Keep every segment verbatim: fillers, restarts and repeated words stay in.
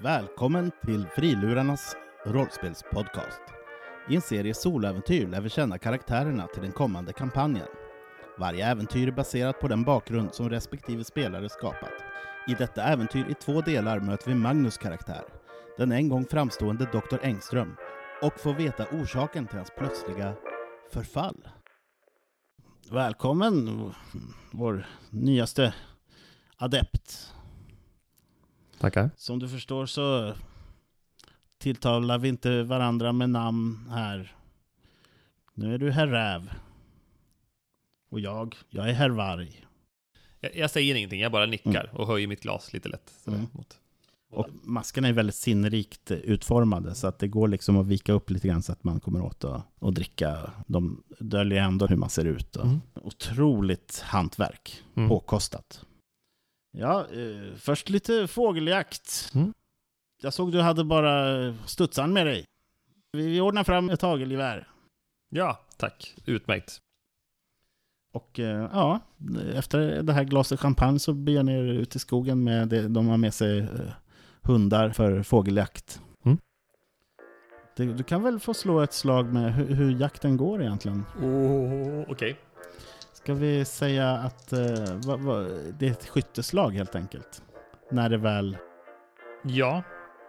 Välkommen till Frilurarnas rollspelspodcast. I en serie soläventyr lär vi känna karaktärerna till den kommande kampanjen. Varje äventyr är baserat på den bakgrund som respektive spelare skapat. I detta äventyr i två delar möter vi Magnus karaktär, den en gång framstående doktor Engström, och får veta orsaken till hans plötsliga förfall. Välkommen, vår nyaste adept. Tackar. Som du förstår så tilltalar vi inte varandra med namn här. Nu är du herr Räv. Och jag, jag är herr Varg. Jag, jag säger ingenting, jag bara nickar mm. och höjer mitt glas lite lätt. Mm. Mot. Och maskerna är väldigt sinnrikt utformade så att det går liksom att vika upp lite grann så att man kommer åt att, att dricka. De döljer ändå hur man ser ut. Och mm. Otroligt hantverk, mm. påkostat. Ja, eh, först lite fågeljakt. Mm. Jag såg du hade bara studsan med dig. Vi ordnar fram ett hagelgevär. Ja, tack. Utmärkt. Och eh, ja, efter det här glaset champagne så beger ni er ut i skogen med det. De har med sig eh, hundar för fågeljakt. Mm. Det, du kan väl få slå ett slag med hur, hur jakten går egentligen. Oh, okej. Okay. Ska vi säga att eh, va, va, det är ett skytteslag helt enkelt. När det väl... Ja.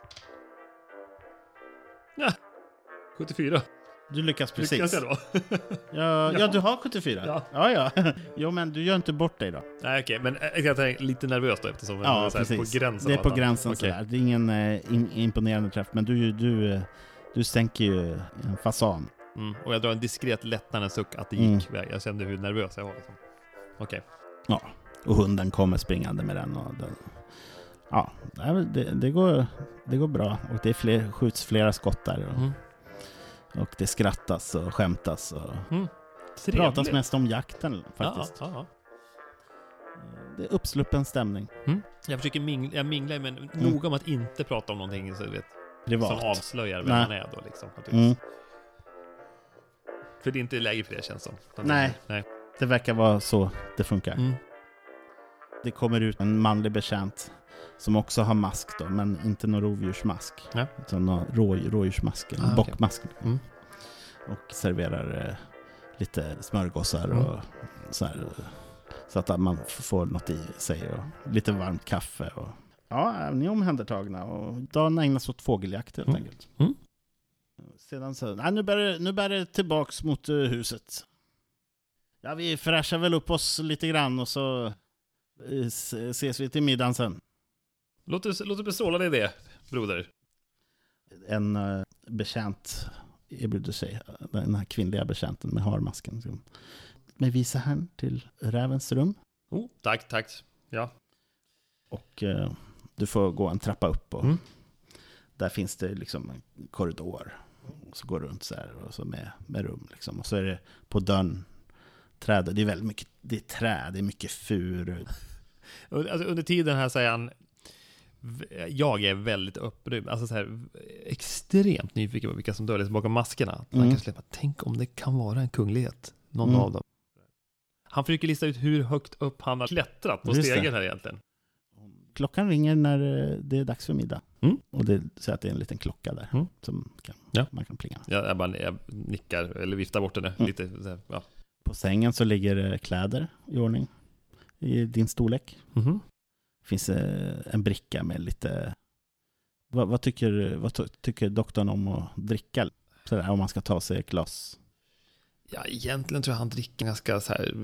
Ja. sjuttiofyra. Du lyckas precis. Lyckas jag då? ja, ja. ja, du har sjuttiofyra. Ja, ja. ja. Jo, men du gör inte bort dig då. Nej, okej. Okay. Men jag är lite nervös då eftersom ja, det är så på gränsen. Det är på gränsen okay. Sådär. Det är ingen eh, in, imponerande träff. Men du, du, du stänker ju en fasan. Mm, och jag drar en diskret lättnadens suck att det gick. Mm. Jag kände hur nervös jag var. Liksom. Okej. Okay. Ja, och hunden kommer springande med den. Och den ja, det, det, går, det går bra. Och det är fler, skjuts flera skott där. Och, mm. och det skrattas och skämtas. Och mm. pratas mest om jakten faktiskt. Ja, ja, ja. Det är uppsluppen stämning. Mm. Jag försöker mingla, jag minglar men mm. noga om att inte prata om någonting så vet, privat. Som avslöjar vem man är då. Liksom, mm. För det är inte läge för det känns som. Nej, nej, det verkar vara så det funkar. Mm. Det kommer ut en manlig betjänt som också har mask då, men inte någon rovdjursmask. Ja. Utan någon rå, rådjursmask, en ah, bockmask. Okay. Mm. Och serverar eh, lite smörgåsar mm. och så här, så att man får något i sig och lite varmt kaffe. Och, ja, ni är omhändertagna och dagen ägnas åt fågeljakt helt mm. enkelt. Mm. Sedan så, nej, nu bär det, nu bär det tillbaks mot uh, huset. Ja, vi fräschar väl upp oss lite grann och så uh, ses vi till middagen sen. Låt oss, låt oss bestråla dig det, broder. En uh, betjänt erbjuder sig, den här kvinnliga betjänten med harmasken. Med visa här till rävens rum. Oh, tack, tack. Ja. Och uh, du får gå en trappa upp och mm. där finns det liksom en korridor. Och så går det runt så här och så med, med rum liksom. Och så är det på dörren träd. Det är väldigt mycket, det är träd, det är mycket fur. Alltså, under tiden här säger han, jag är väldigt upprymd. Alltså så här, extremt nyfiken på vilka som döljer sig bakom maskerna. Man mm. kan släppa, tänk om det kan vara en kunglighet. Någon mm. av dem. Han försöker lista ut hur högt upp han har klättrat på stegen här egentligen. Klockan ringer när det är dags för middag. Mm. Och det säger att det är en liten klocka där mm. som kan, ja. man kan plinga. Ja, jag, bara, jag nickar eller viftar bort den mm. lite. Så här, ja. På sängen så ligger kläder i ordning i din storlek. Mm. Finns en bricka med lite... Vad, vad, tycker, vad tycker doktorn om att dricka? Så där, om man ska ta sig ett glas. Ja, egentligen tror jag han dricker ganska så här...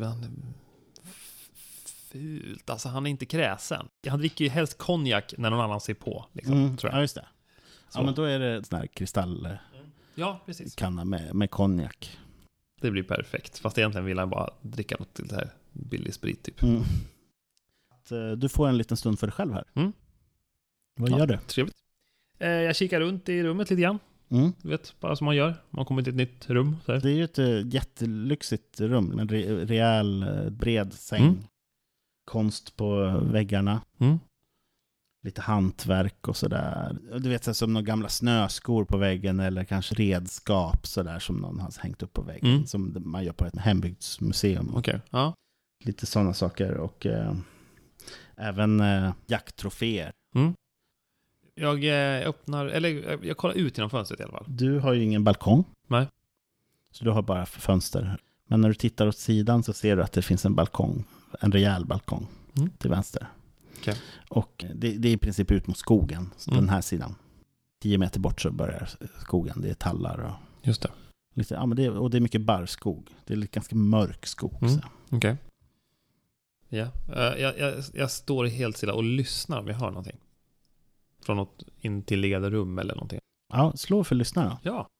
fult. Alltså han är inte kräsen. Han dricker ju helst konjak när någon annan ser på. Liksom, mm, tror jag. Ja, just det. Så. Ja, men då är det sån här kristall mm. ja, precis. kanna med, med konjak. Det blir perfekt. Fast egentligen vill han bara dricka något till det här billig sprit typ. Mm. Att, uh, du får en liten stund för dig själv här. Mm. Vad ja, gör du? Trevligt. Eh, jag kikar runt i rummet lite grann. Mm. Du vet, bara som man gör. Man kommer till ett nytt rum. Så här. Det är ju ett uh, jättelyxigt rum. med En re- rejäl, uh, bred säng. Mm. Konst på väggarna. Mm. Lite hantverk och sådär. Du vet, så som några gamla snöskor på väggen eller kanske redskap sådär som någon har hängt upp på väggen. Mm. Som man gör på ett hembygdsmuseum. Okay. Ja. Lite sådana saker och eh, även eh, jakttroféer. Mm. Jag eh, öppnar, eller jag, jag kollar ut genom fönstret i alla fall. Du har ju ingen balkong. Nej. Så du har bara fönster. Men när du tittar åt sidan så ser du att det finns en balkong. En rejäl balkong mm. till vänster. Okay. Och det, det är i princip ut mot skogen. Mm. Den här sidan. Tio meter bort så börjar skogen. Det är tallar och... Just det. Lite, ja, men det, och det är mycket barrskog. Det är lite ganska mörk skog. Mm. Okej. Okay. Ja, uh, jag, jag, jag står helt stilla och lyssnar om jag hör någonting. Från något intilliggande rum eller någonting. Ja, slå för lyssna då. Ja.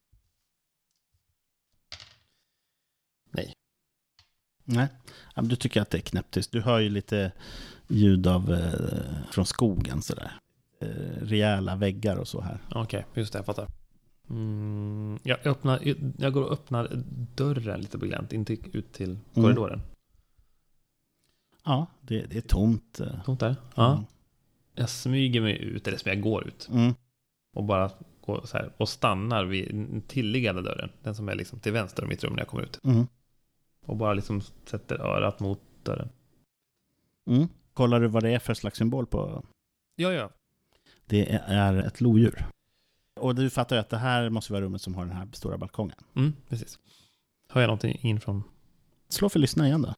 Nej. Nej, ja, men du tycker att det är knäpptyst. Du hör ju lite ljud av eh, från skogen sådär. Eh, rejäla väggar och så här. Okej, okay, just det, jag fattar. Mm, jag, öppnar, jag går och öppnar dörren lite begränt, inte ut till korridoren. Mm. Ja, det, det är tomt. Tomt där? Ja. Mm. Jag smyger mig ut, eller som jag går ut. Mm. Och bara går så här, och stannar vid den tilliggande dörren. Den som är liksom till vänster om mitt rum när jag kommer ut. Mm. Och bara liksom sätter örat mot dörren. Mm. Kollar du vad det är för slags symbol på? Ja, ja. Det är ett lodjur. Och du fattar ju att det här måste vara rummet som har den här stora balkongen. Mm, precis. Har jag någonting in från... Slå för lyssna igen då.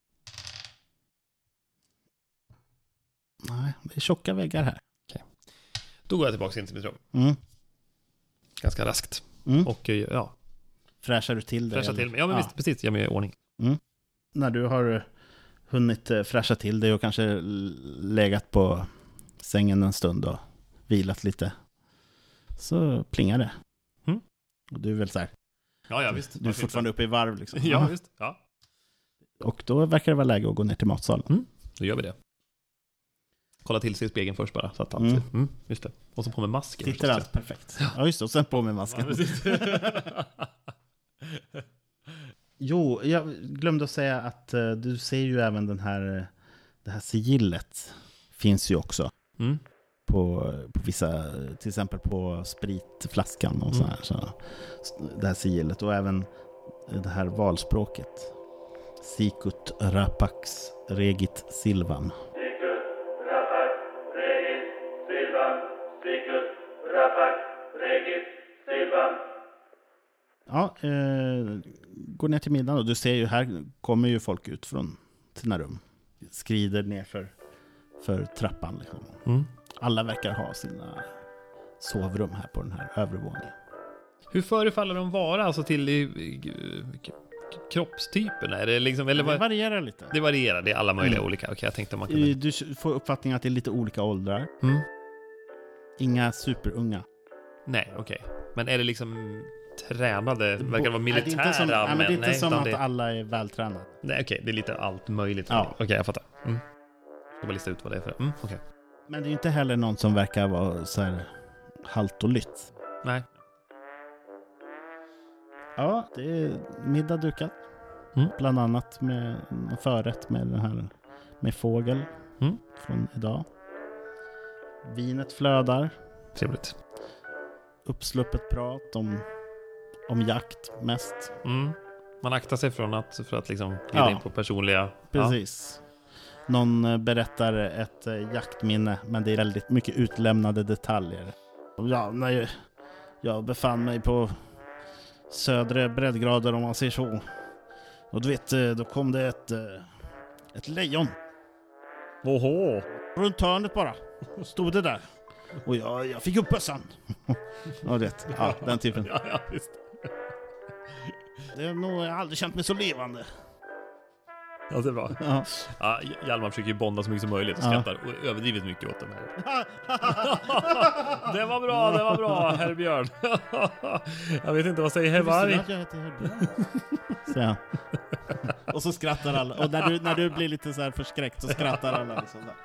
Nej, det är tjocka väggar här. Okej. Då går jag tillbaka in till mitt rum. Mm. Ganska raskt. Mm. Och ja. Fräschar du till dig? Fräschar till mig. Ja, men ja. Visst, precis. Jag är med i ordning. Mm. När du har hunnit fräscha till dig och kanske legat på sängen en stund och vilat lite, så plingar det. Mm. Och du är väl så här. Ja, ja, visst. Du är fortfarande uppe i varv liksom. Ja, ja, visst. Ja. Och då verkar det vara läge att gå ner till matsalen. Mm. Då gör vi det. Kolla till sig i spegeln först bara. Så att allt mm. Mm, just det. Och så på med masken. Tittar allt perfekt. Ja, just det. Och sen på med masken. Ja, jo, jag glömde att säga att uh, du ser ju även den här, det här sigillet finns ju också. Mm. På, på vissa, till exempel på spritflaskan och så här. Så, det här sigillet och även det här valspråket. Sicut rapax regit silvan. Sicut rapax regit silvan. Sicut rapax regit silvan. Ja, eh, går ner till middagen och du ser ju här kommer ju folk ut från sina rum. Skrider ner för, för trappan liksom. Mm. Alla verkar ha sina sovrum här på den här övervåningen. Hur förefaller de vara alltså till i, i, kroppstyperna? Är det liksom, eller det varierar lite. Det varierar, det är alla möjliga mm. olika. Okej, jag tänkte om man kunde... Du får uppfattningen att det är lite olika åldrar. Mm. Inga superunga. Nej, okej. Okay. Men är det liksom tränade? Det verkar vara militära. Nej, det är inte som, men, nej, men det är inte nej, som att det... alla är vältränade. Nej, okej. Okay, det är lite allt möjligt. Ja. Okej, okay, jag fattar. Mm. Jag ska bara lista ut vad det är för. Mm, okej. Okay. Men det är inte heller någon som verkar vara så här halt och lytt. Nej. Ja, det är middag dukat. Mm. Bland annat med en förrätt med den här med fågel mm. från idag. Vinet flödar. Trevligt. Uppsluppet prat om, om jakt mest. Mm. Man aktar sig från att, för att liksom glida ja. in på personliga... Precis. Ja. Någon berättar ett jaktminne, men det är väldigt mycket utlämnade detaljer. Ja, när jag befann mig på södra breddgrader om man säger så. Och du vet, då kom det ett, ett lejon. Oho. Runt hörnet bara. Stod det där. Och jag, jag fick upp bössan. Ja, det. Ja, den typen. Ja, ja, visst. Det är nog, jag har aldrig känt mig så levande. Ja, det är bra. Ja. Ja, Hjalmar försöker ju bonda så mycket som möjligt och skrattar ja. och överdrivet mycket åt dem här. Det var bra, det var bra, herr Björn. Jag vet inte, vad säger herr Varg? Jag heter herr Björn. Så. Och så skrattar alla. Och när du, när du blir lite så här förskräckt så skrattar alla liksom där.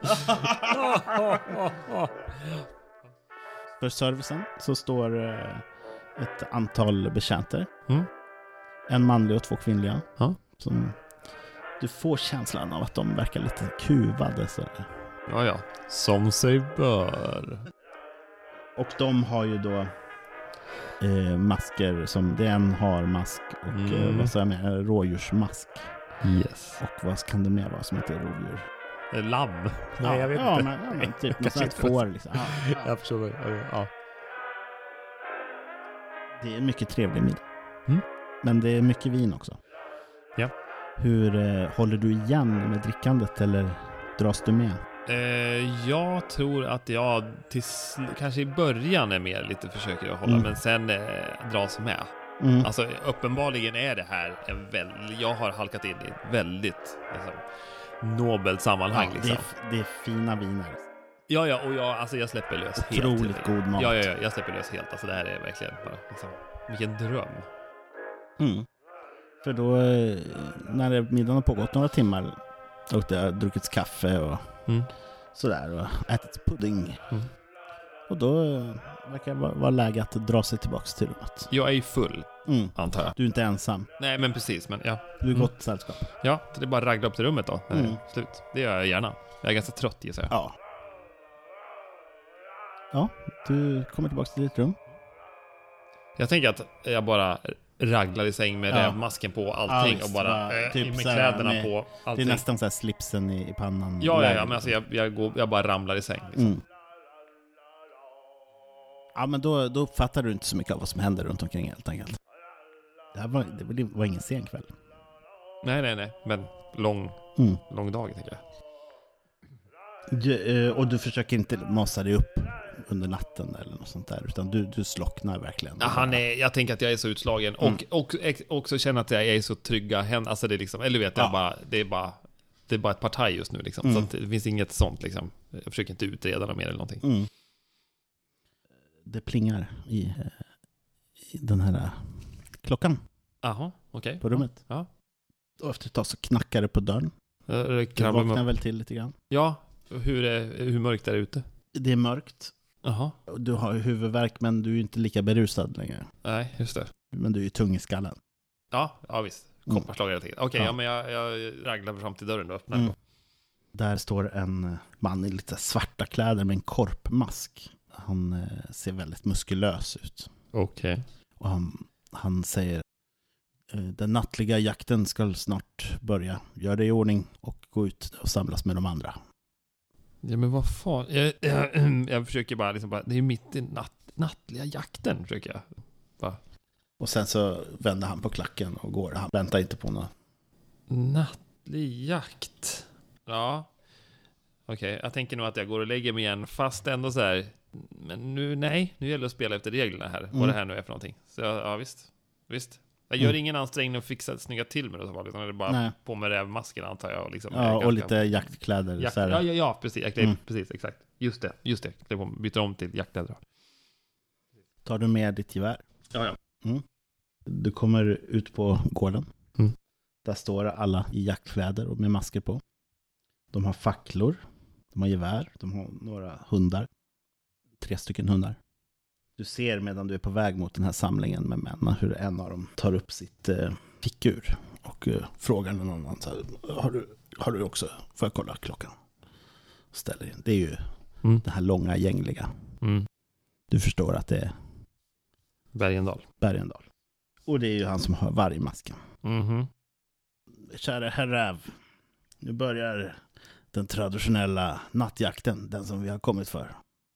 För servicen så står ett antal betjänter. Mm. En manlig och två kvinnliga. Ja. Som du får känslan av att de verkar lite kuvade. Så. Ja, ja. Som sig bör. Och de har ju då eh, masker som det en har mask och mm. eh, vad säger jag med rådjursmask. Yes. Och vad kan det mer vara som heter rovdjur? Lamm? Nej, ja, jag vet ja, inte. Men, ja, men typ något sånt får liksom. Ja, ja. Jag förstår. Ja. Det är en mycket trevlig middag. Mm. Men det är mycket vin också. Ja. Hur eh, håller du igen med drickandet eller dras du med? Eh, jag tror att jag tills, kanske i början är mer lite försöker att hålla, Mm. men sen eh, dras med. Mm. Alltså uppenbarligen är det här en väldigt, jag har halkat in i ett väldigt liksom, nobelt sammanhang. Ja, liksom. det, är, det är fina viner. Ja, ja, och jag, alltså jag släpper lös helt. Otroligt god mat. Ja, ja, ja, jag släpper lös helt. Alltså det här är verkligen bara, liksom, vilken dröm. Mm. För då, eh, när middagen har pågått några timmar och det har druckits kaffe och Mm. sådär och ätit pudding. Mm. Och då eh, verkar det vara, vara läge att dra sig tillbaka till rummet. Jag är ju full, Mm. antar jag. Du är inte ensam. Nej, men precis, men ja. Du är Mm. gott sällskap. Ja, så det är bara att ragla upp till rummet då. när det är Mm. Slut. Det gör jag gärna. Jag är ganska trött, gissar jag. Ja. Ja, du kommer tillbaka till ditt rum. Jag tänker att jag bara raglar i säng med Ja. rävmasken på allting Ja, visst, och bara bara äh, typ med så här kläderna med- på Det allting. är nästan så här slipsen i, i pannan. Ja, ja, ja, Läge. men alltså jag, jag, går, jag bara ramlar i säng. Liksom. Mm. Ja, men då, då uppfattar du inte så mycket av vad som händer runt omkring helt enkelt. Det här var, det var ingen sen kväll. Nej, nej, nej. Men lång, Mm. lång dag, tänker jag. Du, eh, och du försöker inte masa dig upp under natten eller något sånt där, utan du, du slocknar verkligen. Ja, han är, jag tänker att jag är så utslagen Mm. och, och, och också känner att jag är så trygga händer. Alltså det är liksom, eller vet jag Ja. bara, det är bara det är bara ett parti just nu liksom. Mm. Så att det finns inget sånt liksom. Jag försöker inte utreda något mer eller någonting. Mm. Det plingar i, eh, i den här eh, klockan Jaha, okej. på rummet. Ja. Och efter ett tag så knackar det på dörren. Jag Du krabblar mig vaknar upp. väl till lite grann. Ja, hur, är, hur mörkt är det ute? Det är mörkt. Jaha, Du har ju huvudvärk, men du är inte lika berusad längre. nej, just det. Men du är ju tung i skallen. Ja, ja visst. Mm. Kopparslag hela tiden. Okej, Ja. ja. men jag, jag raglar fram till dörren och öppnar. Mm. Där står en man i lite svarta kläder med en korpmask. Han eh, ser väldigt muskulös ut. Okej. Och han, han säger: eh, den nattliga jakten ska snart börja. Gör det i ordning och gå ut och samlas med de andra. Ja, men vad fan. Jag, jag, jag försöker bara, liksom bara, det är ju mitt i natt, nattliga jakten, försöker jag. Va? Och sen så vänder han på klacken och går. Han väntar inte på något. Nattlig jakt. Ja. Okej, jag tänker nog att jag går och lägger mig igen, fast ändå så här. Men nu, nej, nu gäller det att spela efter reglerna här. Mm. Vad det här nu är för någonting. Så ja, visst. Visst. Jag gör Mm. ingen ansträngning att fixa snygga till med det, så fall, utan det är bara Nej. på med rävmasken, antar jag. Och, liksom, Ja, och lite jaktkläder. jakt, så här. ja, ja, ja, precis. Jag klär, Mm. precis, exakt. Just det, just det. Jag byter om till jaktkläder. Tar du med ditt gevär? Ja, ja. Mm. Du kommer ut på gården. Mm. Där står alla i jaktkläder och med masker på. De har facklor. De har gevär. De har några hundar. Tre stycken hundar. Du ser medan du är på väg mot den här samlingen med män hur en av dem tar upp sitt eh, fickur och eh, frågar någon annan så här, har du, har du också, får jag kolla klockan? Ställer in. Det är ju Mm. det här långa gängliga. Mm. Du förstår att det är Bergendal. Bergendal. Och det är ju han som har vargmasken. Mhm. Kära herr Räv, nu börjar den traditionella nattjakten, den som vi har kommit för.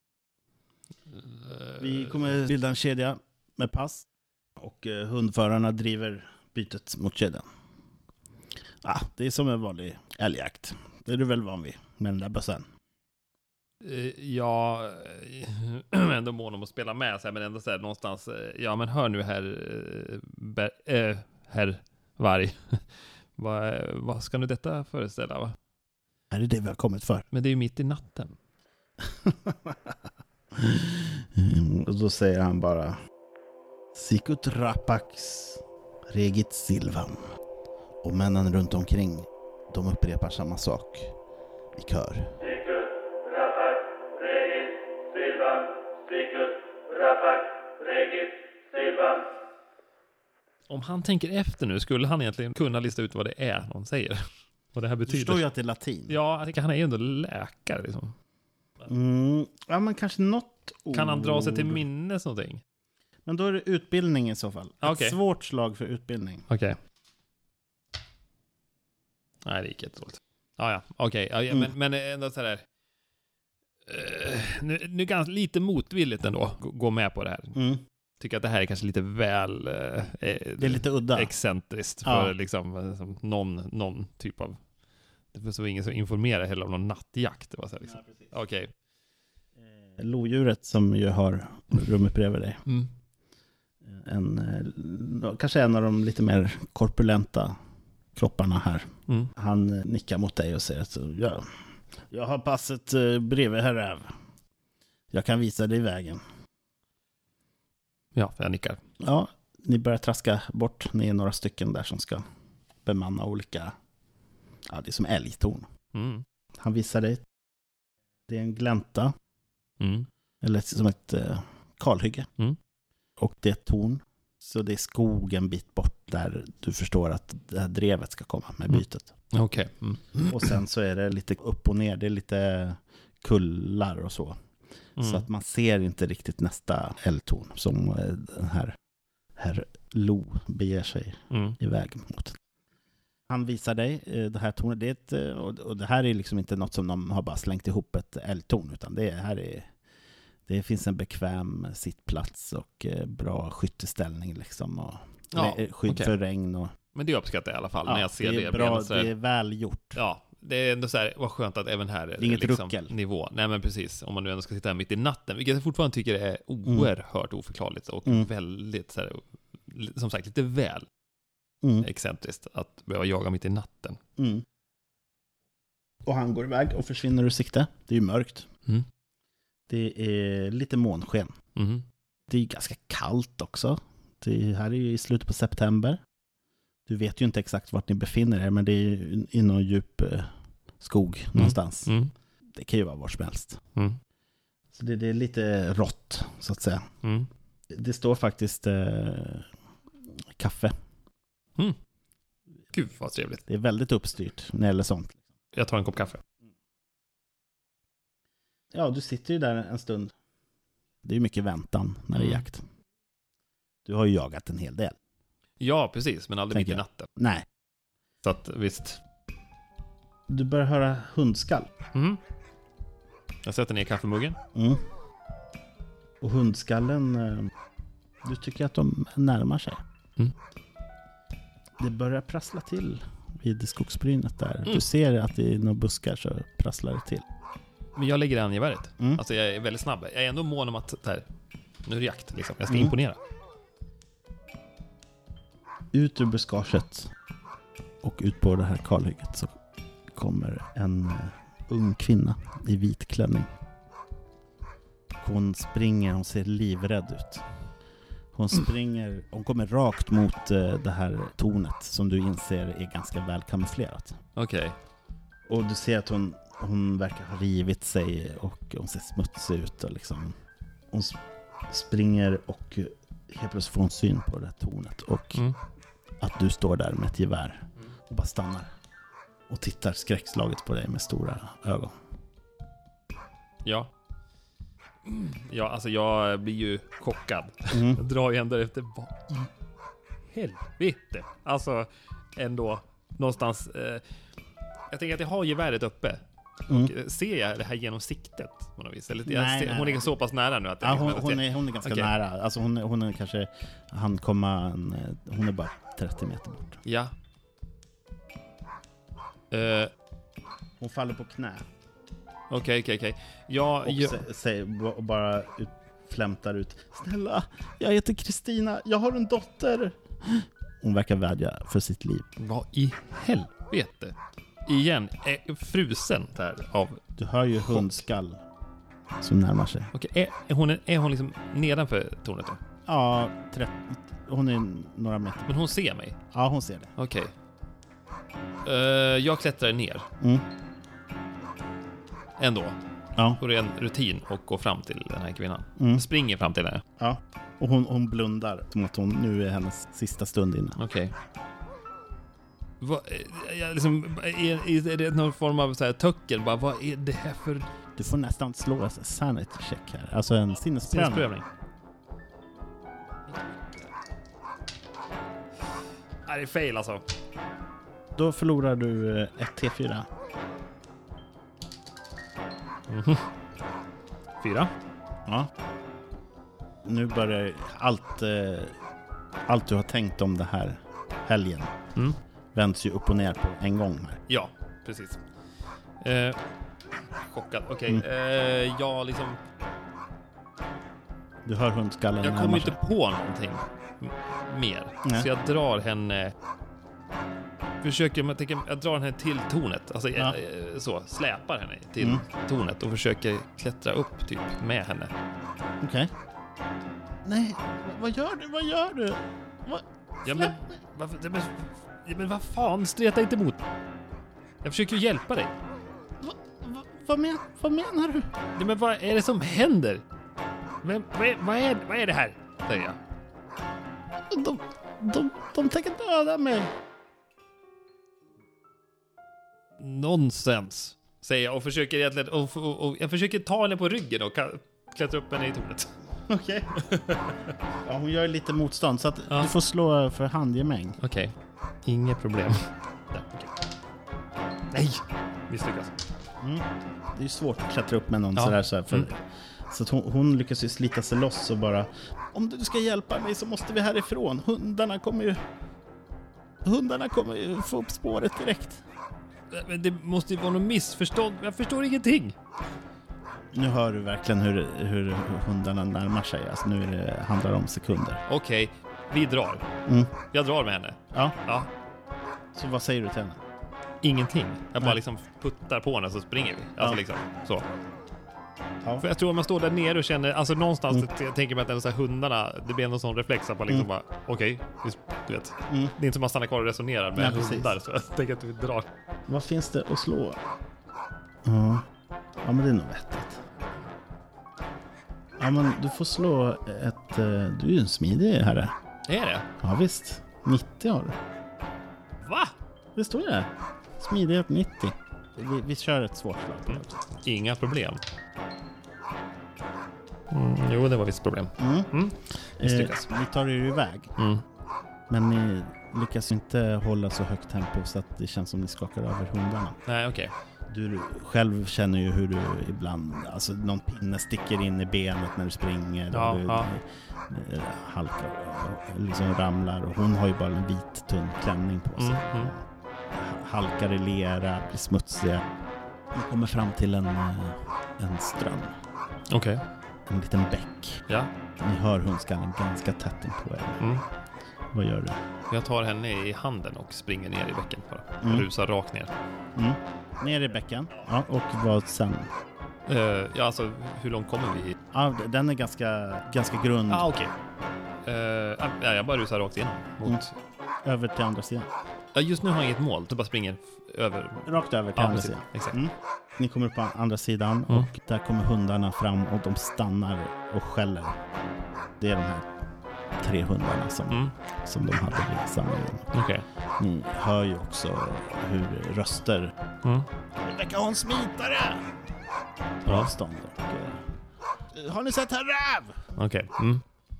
Vi kommer bilda en kedja med pass och eh, hundförarna driver bytet mot kedjan. Ah, det är som en vanlig älgjakt. Det är du väl van vid med den där bössan. Eh, Ja, eh, ändå mån om att spela med så här, men ändå så här någonstans, eh, ja men hör nu herr eh, Ber, eh, herr Varg. vad, vad ska nu detta föreställa, va? Är det det vi har kommit för? Men det är ju mitt i natten. Mm, och då säger han bara: Sicut rapax regit silvam. Och männen runt omkring, de upprepar samma sak i kör. Sicut, rapax, regis, silvam. Sicut, rapax, regis, silvam. Om han tänker efter nu, skulle han egentligen kunna lista ut vad det är någon säger? Vad det här Du betyder? förstår ju att det är latin. Ja, jag tänker han är ju ändå läkare liksom. Mm, ja, men kanske något ord. Kan han dra sig till minnes någonting? Men då är det utbildning i så fall. Ett Okej. svårt slag för utbildning. Okej. Nej, det gick jättedåligt. Ja, ja, okej. Okay. Ja, Mm. men, men ändå så här... Uh, nu, nu ganska lite motvilligt ändå gå, gå med på det här. Mm. Tycker att det här är kanske lite väl... Uh, det är lite udda. Excentriskt Ja. för liksom, som någon, någon typ av... Det var ingen som informerar heller om någon nattjakt. Det var så här liksom. Ja, okej. Okay. Lodjuret som ju har rummet bredvid dig. Mm. En, kanske en av de lite mer korpulenta kropparna här. Mm. Han nickar mot dig och säger att ja, jag har passet bredvid här räv. Jag kan visa dig vägen. Ja, jag nickar. Ja, ni börjar traska bort. Ni är några stycken där som ska bemanna olika, ja, det är som älgtorn. Mm. Han visar dig. Det är en glänta. Mm. Eller som ett eh, kalhygge. Mm. Och det är ett torn. Så det är skog en bit bort där du förstår att det här drevet ska komma med bytet. Mm. Okej. Okay. Mm. Och sen så är det lite upp och ner. Det är lite kullar och så. Mm. Så att man ser inte riktigt nästa älgtorn som eh, den här herr Lo beger sig mm. iväg mot. Han visar dig eh, det här tornet. Det är ett, eh, och, och det här är liksom inte något som de har bara slängt ihop ett älgtorn, utan det här är det finns en bekväm sittplats och eh, bra skytteställning liksom, och ja, re- skydd okay. för regn och men det uppskattar jag i alla fall ja, när jag ser det. Det är bra, så här, det är väl gjort. Ja, det är ändå så här, vad skönt att även här är det inget liksom ruckel. Nivå. Nej men precis, om man nu ändå ska sitta här mitt i natten, vilket jag fortfarande tycker är oerhört mm. oförklarligt och mm. väldigt så här, som sagt lite väl mm. excentriskt att behöva jaga mitt i natten. Mm. Och han går iväg och försvinner ur sikte. Det är ju mörkt. Mm. Det är lite månsken. Mm. Det är ganska kallt också. Det här är ju i slutet på september. Du vet ju inte exakt vart ni befinner er, men det är i någon djup eh, skog mm. någonstans. Mm. Det kan ju vara var som helst. Mm. Så det, det är lite rått, så att säga. Mm. Det står faktiskt eh, kaffe. Mm. Gud vad trevligt. Det är väldigt uppstyrt när det gäller sånt. Jag tar en kopp kaffe. Ja, du sitter ju där en stund. Det är ju mycket väntan när det är jakt. Du har ju jagat en hel del. Ja, precis. Men aldrig mitt i natten. Nej. Så att, visst. Du börjar höra hundskall. Mm. Jag sätter ner kaffemuggen. Mm. Och hundskallen, du tycker att de närmar sig. Mm. Det börjar prassla till vid skogsbrynet där. Mm. Du ser att i några buskar så prasslar det till. Men jag lägger an geväret. Mm. Alltså jag är väldigt snabb. Jag är ändå mån om att där, nu är det jakt liksom. Jag ska mm. imponera. Ut ur buskaget och ut på det här kalhygget så kommer en uh, ung kvinna i vit klänning. Hon springer, hon ser livrädd ut. Hon springer, hon kommer rakt mot uh, det här tornet som du inser är ganska väl kamouflerat. Okej. Okay. Och du ser att hon, hon verkar ha rivit sig och hon ser smutsig ut och liksom. Hon springer och helt plötsligt får hon syn på det här tornet och mm. att du står där med ett gevär och bara stannar och tittar skräckslaget på dig med stora ögon. Ja. Ja, alltså jag blir ju chockad. Mm. Jag drar ju ändå efter vad i helvete. Alltså ändå någonstans eh, jag tänker att jag har geväret uppe. Mm. Och ser jag det här genom siktet på något vis? Eller jag nej, ser, nej. Hon är så pass nära nu att ja, hon, hon, är, hon är ganska okay. nära. Alltså hon, hon är kanske han kommer en, hon är bara trettio meter bort. Ja. Uh, hon faller på knä. Okej, okej, okej. Jag och se, se, bara ut, flämtar ut. Snälla, jag heter Kristina. Jag har en dotter. Hon verkar vädja för sitt liv. Vad i helvete? Igen, är frusen där av... Du hör ju hundskall som närmar sig. Okej, är, är, hon, är hon liksom nedanför tornet då? Ja, trettio, hon är några meter. Men hon ser mig? Ja, hon ser det. Okej. Uh, jag klättrar ner. Mm. Ändå. Ja. Och det är en rutin att gå fram till den här kvinnan. Mm. Springer fram till henne. Ja, och hon, hon blundar som att hon nu är hennes sista stund inne. Okej. Vad, jag liksom, är, är det någon form av så här töcken? Bara, vad är det här för... Du får nästan slå en sanity check här. Alltså en sinnesprövning. sinnesprövning. Nej, det är fail alltså. Då förlorar du ett T fyra. Mm-hmm. Fyra. Ja. Nu börjar allt, eh, allt du har tänkt om det här helgen mm. vänds ju upp och ner på en gång här. Ja, precis. Eh, chockad. Okej, okay. mm. eh, jag liksom... Du hör hundskallen. Jag kommer inte på någonting m- mer. Nej. Så jag drar henne... Försöker, jag, tänker, jag drar henne till tornet. Alltså ja. jag, så, släpar henne till mm. tornet och försöker klättra upp typ med henne. Okej. Okay. Nej, vad gör du? Vad gör du? Vad? Ja men, vad, men, ja, men vad fan, streta inte emot. Jag försöker hjälpa dig. Va, va, vad, men, vad menar du? Ja, men vad är det som händer? Men, vad, är, vad, är, vad är det här? Säger jag. De, de, de tänker döda mig. Nonsens, säger jag och försöker egentligen och, och, och jag försöker ta henne på ryggen och klättra upp henne i tornet. Okej. Okay. Ja, hon gör lite motstånd så att ja. Du får slå för handgemäng. Okej. Okay. Inget problem. Ja, okay. Nej, misslyckas. Mm. Det är ju svårt att klättra upp med någon ja. sådär så här, för mm. så att hon, hon lyckas ju slita sig loss och bara om du ska hjälpa mig så måste vi härifrån. Hundarna kommer ju Hundarna kommer ju få upp spåret direkt. Men det måste ju vara något missförstånd. Jag förstår ingenting. Nu hör du verkligen hur, hur hundarna närmar sig. Alltså nu är det, handlar det om sekunder. Okej, okay, vi drar. Mm. Jag drar med henne. Ja. ja. Så vad säger du till henne? Ingenting. Jag bara liksom puttar på henne så springer vi. Alltså ja. liksom så. Ja. För jag tror att man står där nere och känner, alltså någonstans mm. jag tänker mig att den så här hundarna, det blir någon sån reflex att man liksom mm. bara, okej, okay, du vet. Mm. Det är inte som att man stannar kvar och resonerar med ja, hundar, så jag tänker att vi drar. Vad finns det att slå? Ja, ja men det är nog vettigt. Ja men du får slå ett, du är ju en smidig herre. Är det? Ja visst, nittio har du. Va? Det står det. Smidighet nittio. Vi, vi kör ett svårt slag på det. Inga problem. Mm, jo, det var visst problem. Mm. Mm. Eh, ni tar er iväg. Mm. Men ni lyckas inte hålla så högt tempo så att det känns som ni skakar över hundarna. Nej, okej. Okay. Du själv känner ju hur du ibland, alltså någon pinne sticker in i benet när du springer. Ja, och du, ja. du, halkar och liksom ramlar. Och hon har ju bara en vit tunn klänning på sig. Mm, mm. Halkar i lera, blir smutsiga. Ni kommer fram till en, en ström. Okej. Okay. En liten bäck. Ja. Ni hör hundskallen ganska tätt in på er. Mm. Vad gör du? Jag tar henne i handen och springer ner i bäcken bara. Mm. Rusar rakt ner. Mm. Ner i bäcken. Ja, och vad sen? Uh, ja, alltså hur långt kommer vi? Ja, den är ganska, ganska grund. Ja, ah, okej. Okay. Uh, ja, jag bara rusar rakt in. Mot... Mm. Över till andra sidan. Ja, just nu har jag inget mål. Du bara springer över. Rakt över till ja, andra sidan. Exakt. Mm. Ni kommer upp på andra sidan mm. och där kommer hundarna fram och de stannar och skäller. Det är de här tre hundarna som, mm. som de hade vid samlingen. Okay. Ni hör ju också hur röster mm. Rebecka, hon smitare! På ja. avstånd. Och, har ni sett här räv? Okej. Okay. Mm.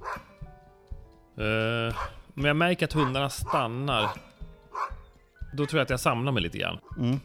Uh, men jag märker att hundarna stannar. Då tror jag att jag samlar mig lite grann. Mm.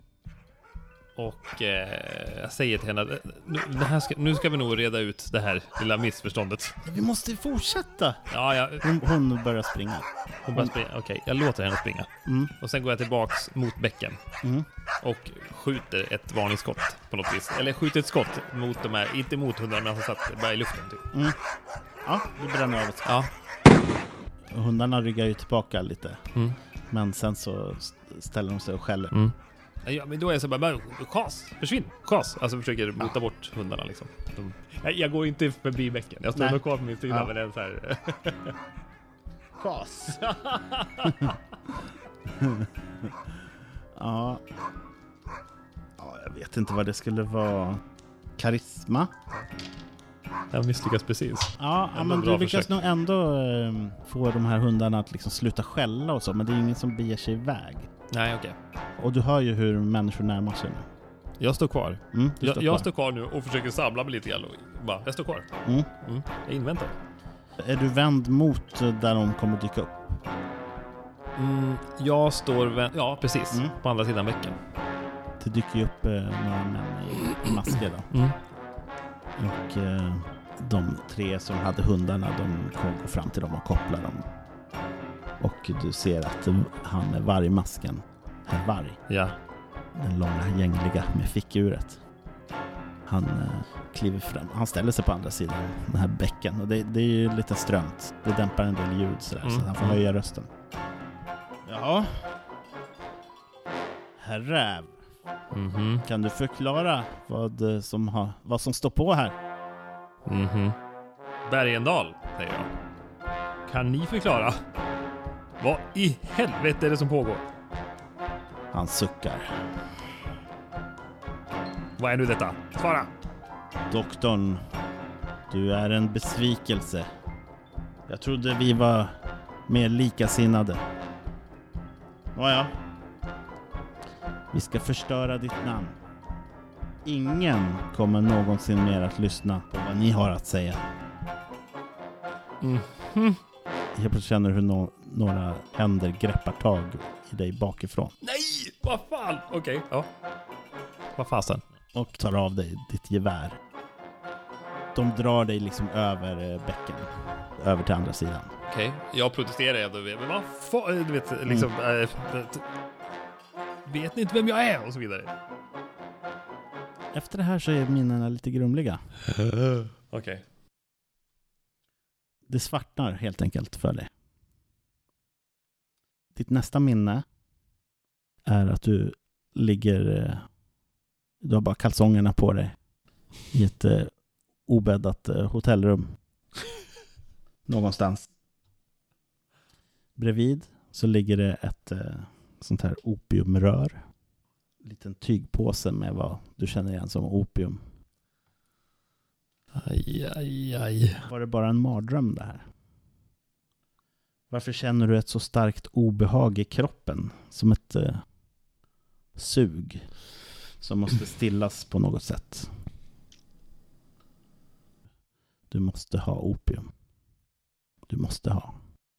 Och eh, jag säger till henne nu, det här ska, nu ska vi nog reda ut det här lilla missförståndet. Vi måste fortsätta. Ja, ja. Hon, hon börjar springa. Hon börjar springa. Okej, okay, jag låter henne springa. Mm. Och sen går jag tillbaks mot bäcken. Mm. Och skjuter ett varningsskott på något vis. Eller skjuter ett skott mot de här, inte mot hundarna men som satt bara i luften typ. Mm. Ja, du bränner av ett skott. Ja. Hundarna ryggar ju tillbaka lite. Mm. Men sen så ställer de sig och skäller. Mm. Ja, men då är jag så bara, kas, försvinn, kas. Alltså försöker mota ja. bort hundarna liksom. De, jag, jag går inte förbi bäcken. Jag står nog kvar på min sida, ja. men det är så här. Kas. ja. Ja, jag vet inte vad det skulle vara. Karisma. Jag misslyckas precis. Ja, ja men du lyckas försök. nog ändå eh, få de här hundarna att liksom sluta skälla och så. Men det är ingen som beger sig iväg. Nej, okej. Okay. Och du hör ju hur människor närmar sig nu. Jag står kvar. Mm, jag, står jag kvar. står kvar nu och försöker samla mig lite grann. Och bara, jag står kvar. Mm. Mm. Jag inväntar. Är du vänd mot där de kommer dyka upp? Mm, jag står vänd... Ja, precis. Mm. På andra sidan bäcken. Det dyker ju upp eh, några män i, i masker då. Mm. Och eh, de tre som hade hundarna, de kommer gå fram till dem och koppla dem. Och du ser att han är vargmasken. Herr Varg. Ja. Den långa gängliga med fickuret. Han eh, kliver fram. Han ställer sig på andra sidan den här bäcken. Och det, det är ju lite strömt. Det dämpar en del ljud sådär, Mm. så han får höja rösten. Jaha. Herr Räv. Mhm. Kan du förklara vad eh, som, har, vad som står på här? Mhm. Bergendal, säger jag. Kan ni förklara? Vad i helvete är det som pågår? Han suckar. Vad är nu detta? Svara! Doktorn, du är en besvikelse. Jag trodde vi var mer likasinnade. Nåja. Vi ska förstöra ditt namn. Ingen kommer någonsin mer att lyssna på vad ni har att säga. Mhm. Jag plötsligt känner hur no- några händer greppar tag i dig bakifrån. Nej! Vad fan? Okej, okay, ja. Vad fasen? Och tar av dig ditt gevär. De drar dig liksom över eh, bäcken. Över till andra sidan. Okej, okay. Jag protesterar. Jag då vet, men vad fan? Du vet, liksom... Mm. Äh, vet ni inte vem jag är? Och så vidare. Efter det här så är minnena lite grumliga. Okej. Okay. Det svartnar helt enkelt för dig. Ditt nästa minne är att du ligger... Du har bara kalsongerna på dig i ett eh, obäddat eh, hotellrum. Någonstans. Bredvid så ligger det ett eh, sånt här opiumrör. En liten tygpåse med vad du känner igen som opium. Aj, aj, aj. Var det bara en mardröm det här? Varför känner du ett så starkt obehag i kroppen? Som ett eh, sug som måste stillas på något sätt. Du måste ha opium. Du måste ha.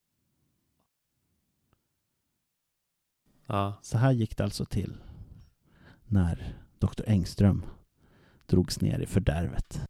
Ja. Så här gick det alltså till när doktor Engström drogs ner i fördärvet.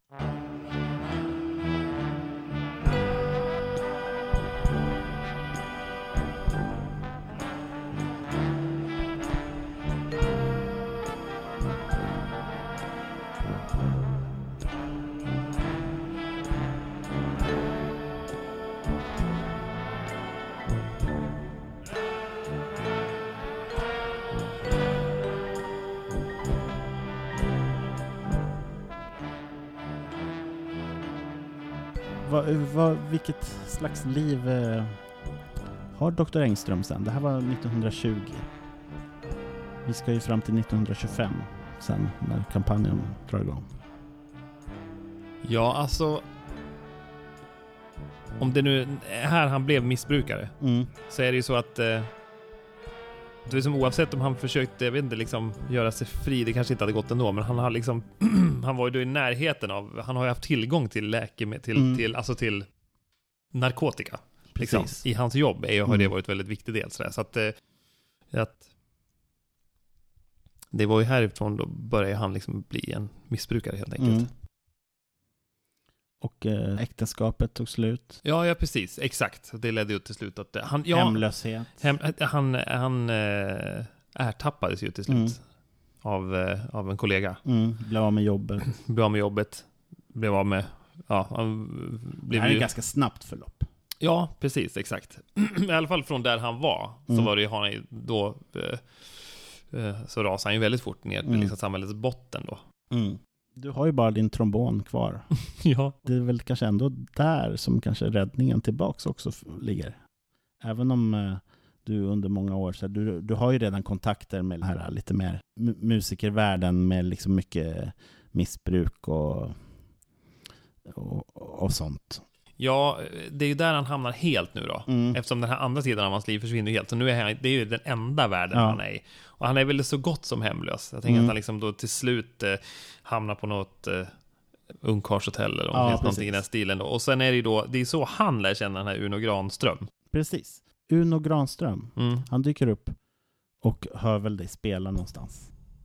Vad, vad, vilket slags liv eh, har doktor Engström sen? Det här var nittonhundratjugo. Vi ska ju fram till nittonhundratjugofem sen när kampanjen drar igång. Ja, alltså... Om det nu är här han blev missbrukare Mm. så är det ju så att... Eh, det är som oavsett om han försökte, jag vet inte, liksom göra sig fri, det kanske inte hade gått ändå, men han har liksom han var ju då i närheten av, han har ju haft tillgång till läkemedel, till, Mm. till, alltså till narkotika. Precis. Liksom. I hans jobb är, har Mm. det varit väldigt viktig del. Så, så att, eh, att det var ju härifrån då började han liksom bli en missbrukare helt enkelt. Mm. Och eh, äktenskapet tog slut. Ja, ja, precis. Exakt. Det ledde ju till slut att han... Ja, Hemlöshet. Hem, han han äh, ärtappades ju till slut Mm. av, äh, av en kollega. Mm. Blev av med jobbet. Blev av med jobbet. Blev av med... Ja, han blev det här är ju... ett ganska snabbt förlopp. Ja, precis. Exakt. I alla fall från där han var så Mm. var det ju han ju då... Äh, äh, så rasade han ju väldigt fort ner till Mm. liksom samhällets botten då. Mm. Du har ju bara din trombon kvar. Ja. Det är väl kanske ändå där som kanske räddningen tillbaks också f- ligger. Även om eh, du under många år så du, du har ju redan kontakter med den här lite mer mu- musikervärlden med liksom mycket missbruk och, och, och sånt. Ja, det är ju där han hamnar helt nu då. Mm. Eftersom den här andra sidan av hans liv försvinner helt. Så nu är han, det är ju den enda världen Ja. han är i. Och han är väl så gott som hemlös. Jag tänker Mm. att han liksom då till slut eh, hamnar på något eh, ungkarlshotell eller om Ja, det finns precis. någonting i den stilen då. Och sen är det ju då, det är så han lär känna den här Uno Granström. Precis. Uno Granström. Mm. Han dyker upp och hör väl dig spela någonstans.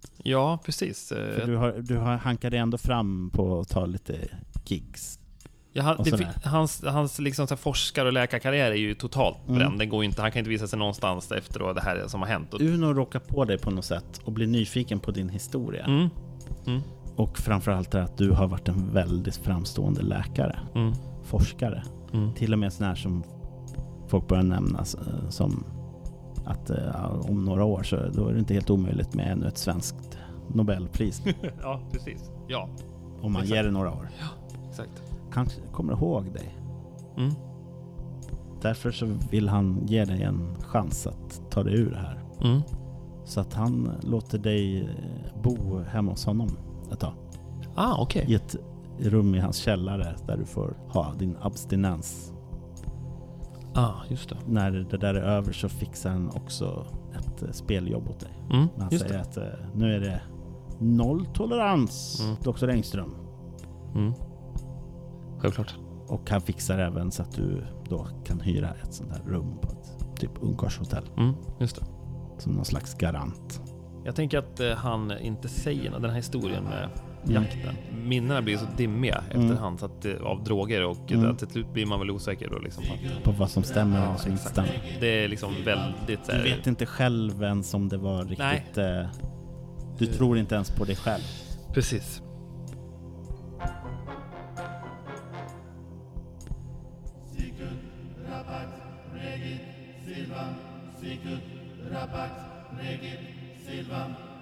Ja, precis. För du har, du har hankat dig ändå fram på att ta lite gigs. Ja, han, det, hans hans liksom, så här, forskar- och läkarkarriär är ju totalt bränd. Mm. Den går inte, han kan inte visa sig någonstans efter då det här som har hänt. Uno råkar på dig på något sätt och blir nyfiken på din historia. Mm. Mm. Och framförallt är att du har varit en väldigt framstående läkare. Mm. Forskare. Mm. Till och med sån här som folk börjar nämna som att uh, om några år så då är det inte helt omöjligt med ännu ett svenskt Nobelpris. Ja, precis. Ja. Om man exakt. ger det några år. Ja, exakt. Kanske kommer ihåg dig. Mm. Därför så vill han ge dig en chans att ta dig ur det här. Mm. Så att han låter dig bo hemma hos honom ett tag. Ah, okej. Okay. I ett rum i hans källare där du får ha din abstinens. Ah, just det. När det där är över så fixar han också ett speljobb åt dig. Mm, han just säger det. att nu är det noll tolerans, mm. doktor Engström. Mm. Självklart. Och han fixar även så att du då kan hyra ett sånt här rum på ett typ ungkarlshotell. Mm, just det. Som någon slags garant. Jag tänker att eh, han inte säger den här historien med jakten. Mm. Minnena blir så dimmiga mm. efterhand så att, av droger och mm. att till slut blir man väl osäker då liksom. På vad som stämmer och vad som inte stämmer. Det är liksom väldigt... Du vet inte själv ens om det var riktigt... Eh, du tror inte ens på dig själv. Precis. Sicut, rapax, regit, silvam. Sicut, rapax, regit, silvam.